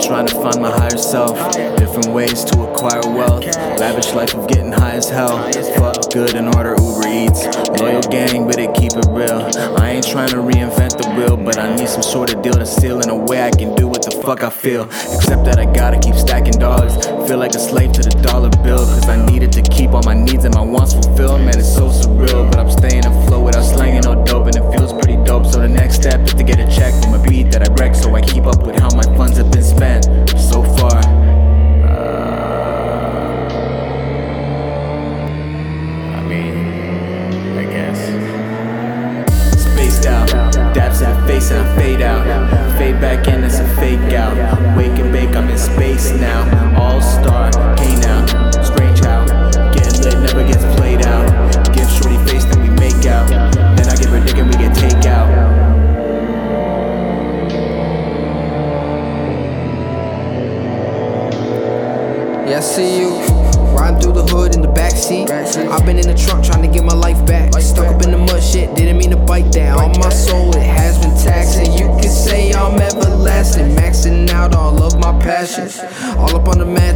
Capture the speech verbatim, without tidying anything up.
trying to find my higher self. Different ways to acquire wealth. Lavish life of getting high as hell. Fuck good and order Uber Eats. Loyal gang, but it keep it real. I ain't trying to reinvent the wheel, but I need some sort of deal to steal in a way I can do what the fuck I feel. Except that I gotta keep stacking dollars. Feel like a slave to the dollar bill, cause I need it to keep all my needs and my wants fulfilled. Man, it's so surreal, but I'm staying afloat without slanging no dope, and it feels pretty dope. So the next step is to get a check from a beat that I wreck, so I keep up with how my funds have been spent so far. I mean, I guess. Spaced out, dabs in the face and I fade out. Fade back in, it's a fake out. Wake and bake, I'm in space now. All star, hey now, strange how getting lit never gets played out. Give shorty face, then we make out. Then I give her dick and we get take out. Yeah, I see you riding through the hood in the backseat. I've been in the trunk trying to get my life back. Stuck up in the mud, shit, didn't mean to bite that. On my soul, it has been taxing. You can say I'm everlasting, maxing out all of my passions. All up on the man.